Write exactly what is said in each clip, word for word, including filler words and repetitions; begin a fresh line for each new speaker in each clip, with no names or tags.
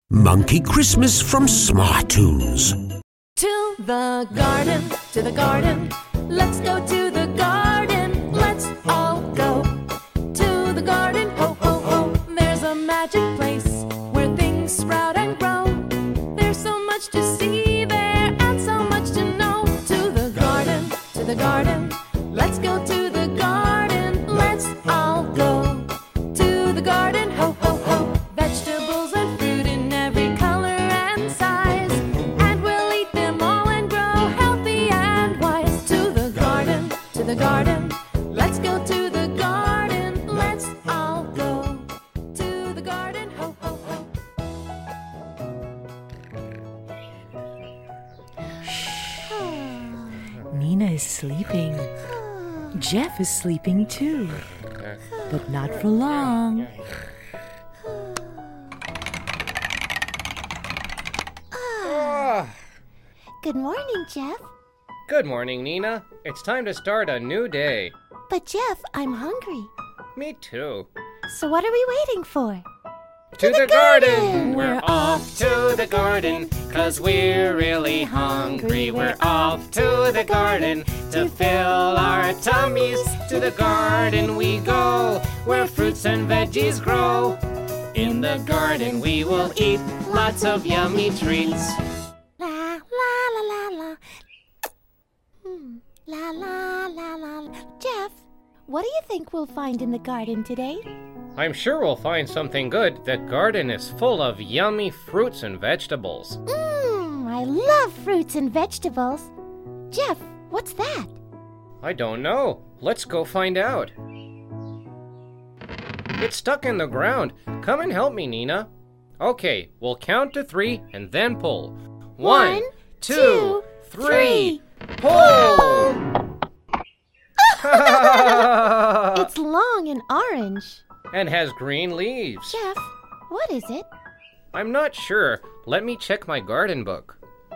Monkey Christmas from Smartoons.
To the garden, to the garden, let's go to the garden, let's all go. To the garden, ho, ho, ho, there's a magic place where things sprout and grow. There's so much to see there and so much to know. To the garden, to the garden, let's go to the garden, let's all go. To the garden, ho, ho, ho, vegetables and fruit in every color and size, and we'll eat them all and grow healthy and wise. To the garden, to the garden, let's go to the garden, let's all go. To the garden, ho, ho, ho.
Nina is sleeping. Jeff is sleeping too, but not for long.
Good morning, Jeff.
Good morning, Nina. It's time to start a new day.
But Jeff, I'm hungry.
Me too.
So what are we waiting for?
To,
the
the
garden!
garden! We're off to the garden, 'cause we're really hungry. We're off to the garden to fill our tummies. To the garden we go, where fruits and veggies grow. In the garden we will eat lots of yummy treats.
La la la la la. Hmm. La la la la la. Jeff, what do you think we'll find in the garden today?
I'm sure we'll find something good. The garden is full of yummy fruits and vegetables.
Mmm, I love fruits and vegetables. Jeff, what's that?
I don't know. Let's go find out. It's stuck in the ground. Come and help me, Nina. Okay, we'll count to three and then pull. One,
One,
two,
two,
three,
three.
pull!
It's long and orange.
And has green leaves.
Jeff, what is it?
I'm not sure. Let me check my garden book.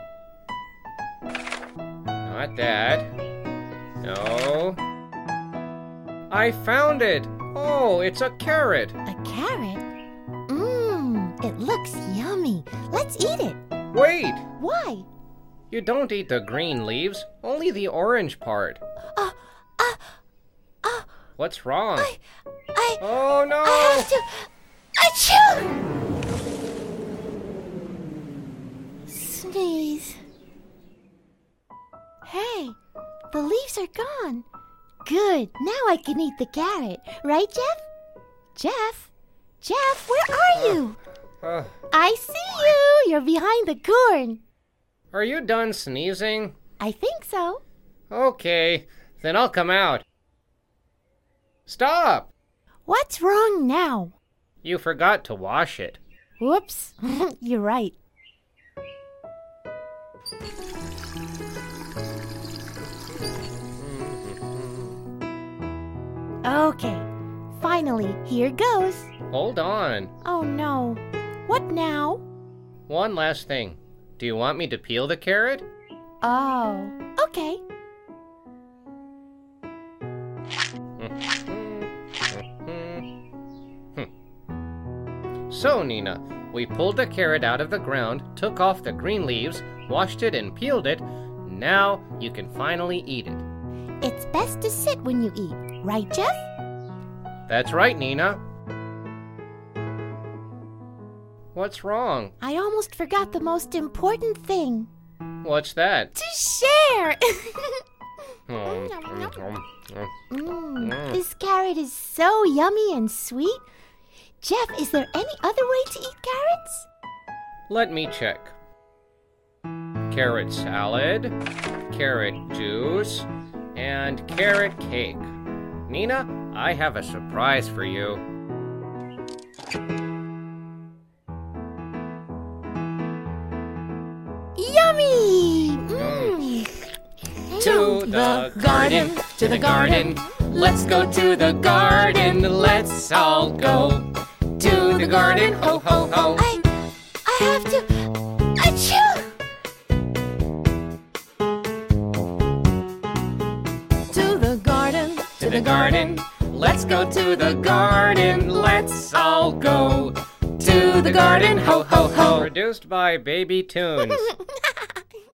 Not that. No. I found it! Oh, it's a carrot.
A carrot? Mmm, it looks yummy. Let's eat it.
Wait!
Why?
You don't eat the green leaves, only the orange part.
Uh, uh, uh,
What's wrong?
I, I,
Oh no!
I have to, achoo! Sneeze. Hey, the leaves are gone. Good, now I can eat the carrot. Right, Jeff? Jeff? Jeff, where are you?
Uh,
I see you. You're behind the corn.
are you done sneezing?
I think so.
Okay, then I'll come out. Stop!
What's wrong now?
You forgot to wash it.
Whoops. You're right. Okay. Finally, here goes.
Hold on.
Oh no. What now?
One last thing. Do you want me to peel the carrot?
Oh, okay.
So, Nina, we pulled the carrot out of the ground, took off the green leaves, washed it and peeled it. Now you can finally eat it.
It's best to sit when you eat, right, Jeff?
That's right, Nina. What's wrong?
I almost forgot the most important thing.
What's that?
To share!
Mm,
Nom,
mm,
nom.
mm, mm.
Mm,
Mm.
this carrot is so yummy and sweet. Jeff, is there any other way to eat carrots?
Let me check. Carrot salad, carrot juice, and carrot cake. Nina, I have a surprise for you.
Yummy! Mm.
To the garden, to the garden. Let's go to the garden. Let's all go to the garden. Ho, ho, ho.
I, I have to, achoo!
To the garden,
To the garden. Let's go to the garden. Let's all go to
the garden, ho, ho, ho.
Produced by Baby Tunes.